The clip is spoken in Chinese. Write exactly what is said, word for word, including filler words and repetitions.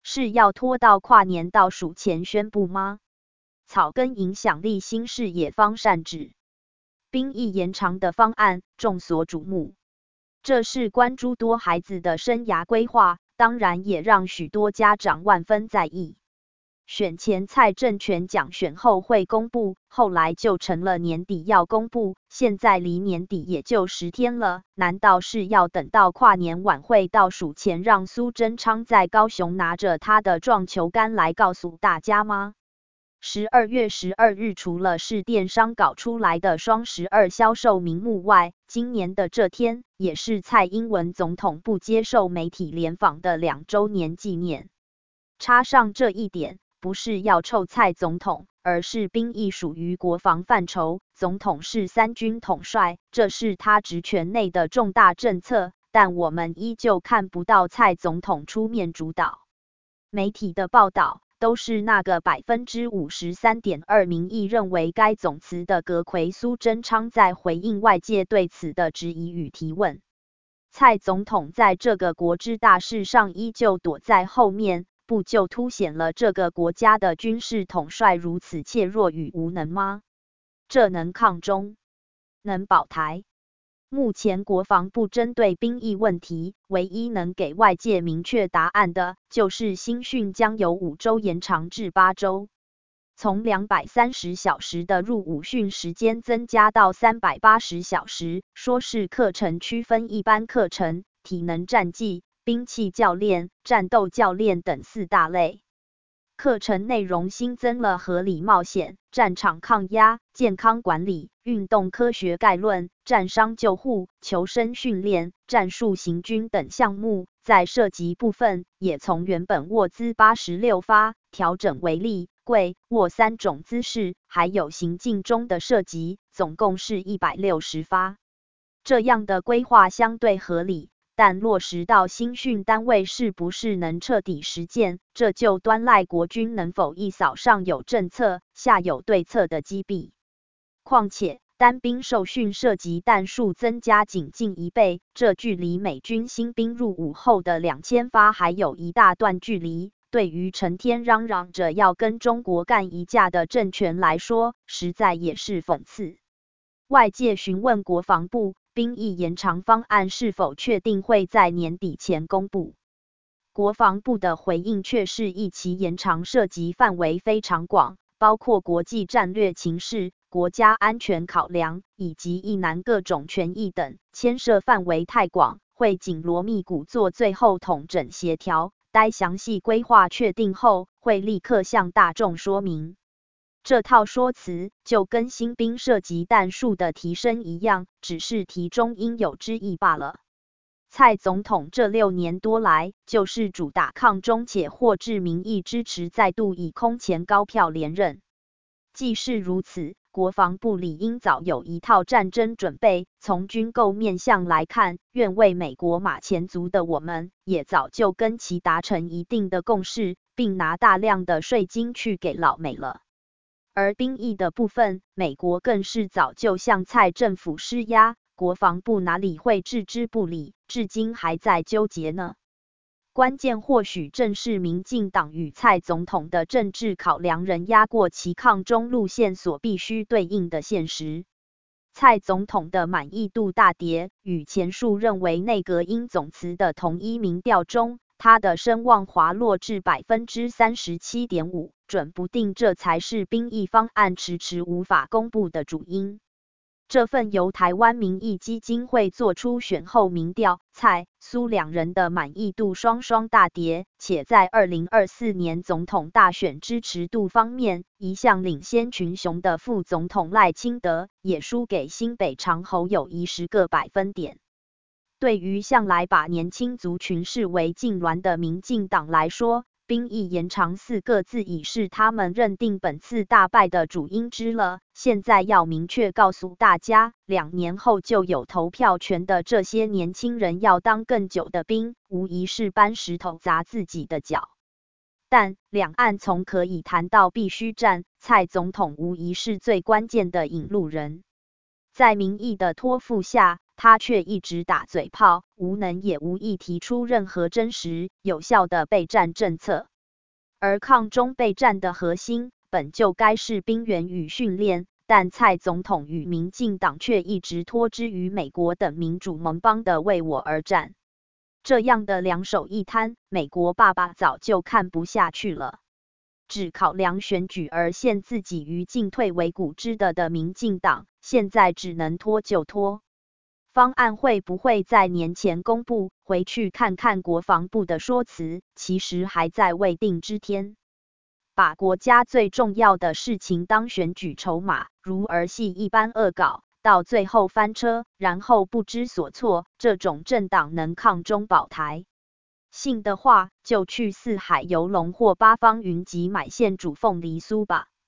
是要拖到跨年倒数前宣布吗？草根影响力新视野方善治兵役延长的方案众所瞩目，这是关诸多孩子的生涯规划，当然也让许多家长万分在意。选前蔡政权讲选后会公布，后来就成了年底要公布，现在离年底也就十天了，难道是要等到跨年晚会倒数前，让苏贞昌在高雄拿着他的撞球杆来告诉大家吗？十二月十二日，除了是电商搞出来的双十二销售名目外，今年的这天也是蔡英文总统不接受媒体联访的两周年纪念。插上这一点，不是要臭蔡总统，而是兵役属于国防范畴，总统是三军统帅，这是他职权内的重大政策，但我们依旧看不到蔡总统出面主导。媒体的报道都是那个 百分之五十三点二 民意认为该总辞的阁揆苏贞昌在回应外界对此的质疑与提问。蔡总统在这个国之大事上依旧躲在后面，不就凸显了这个国家的军事统帅如此怯弱与无能吗？这能抗中，能保台？目前国防部针对兵役问题，唯一能给外界明确答案的，就是新训将由五周延长至八周，从两百三十小时的入伍训时间增加到三百八十小时，说是课程区分一般课程、体能战技、兵器教练、战斗教练等四大类。课程内容新增了合理冒险、战场抗压、健康管理、运动科学概论、战伤救护、求生训练、战术行军等项目，在射击部分也从原本握姿八十六发调整为立、跪、握三种姿势，还有行进中的射击，总共是一百六十发。这样的规划相对合理，但落实到新训单位是不是能彻底实践，这就端赖国军能否一扫上有政策、下有对策的积弊。况且，单兵受训射击弹数增加仅近一倍，这距离美军新兵入伍后的两千发还有一大段距离。对于成天嚷嚷着要跟中国干一架的政权来说，实在也是讽刺。外界询问国防部，兵役延长方案是否确定会在年底前公布？国防部的回应却是一期延长涉及范围非常广，包括国际战略情势、国家安全考量以及役男各种权益等，牵涉范围太广，会紧锣密鼓做最后统整协调，待详细规划确定后，会立刻向大众说明。这套说辞就跟新兵射击弹数的提升一样，只是题中应有之意罢了。蔡总统这六年多来，就是主打抗中，且获致民意支持，再度以空前高票连任。既是如此，国防部理应早有一套战争准备。从军购面向来看，愿为美国马前卒的我们，也早就跟其达成一定的共识，并拿大量的税金去给老美了。而兵役的部分，美国更是早就向蔡政府施压，国防部哪里会置之不理，至今还在纠结呢？关键或许正是民进党与蔡总统的政治考量仍压过其抗中路线所必须对应的现实。蔡总统的满意度大跌，与前述认为内阁应总辞的同一民调中，他的声望滑落至 百分之三十七点五， 准不定这才是兵役方案迟迟无法公布的主因。这份由台湾民意基金会做出选后民调，蔡、苏两人的满意度双双大跌，且在二零二四年总统大选支持度方面，一向领先群雄的副总统赖清德也输给新北长侯友宜十个百分点。对于向来把年轻族群视为禁脔的民进党来说，兵役延长四个字已是他们认定本次大败的主因之了。现在要明确告诉大家，两年后就有投票权的这些年轻人要当更久的兵，无疑是搬石头砸自己的脚。但两岸从可以谈到必须战，蔡总统无疑是最关键的引路人。在民意的托付下，他却一直打嘴炮，无能也无意提出任何真实有效的备战政策。 而抗中备战的核心本就该是兵源与训练，但蔡总统与民进党却一直托之于美国等民主盟邦的为我而战。这样的两手一摊，美国爸爸早就看不下去了。只考量选举而陷自己于进退维谷之地的民进党，现在只能拖就拖。方案会不会在年前公布？回去看看国防部的说辞，其实还在未定之天。把国家最重要的事情当选举筹码，如儿戏一般恶搞，到最后翻车，然后不知所措，这种政党能抗中保台？信的话，就去四海游龙或八方云集买现煮凤梨酥吧。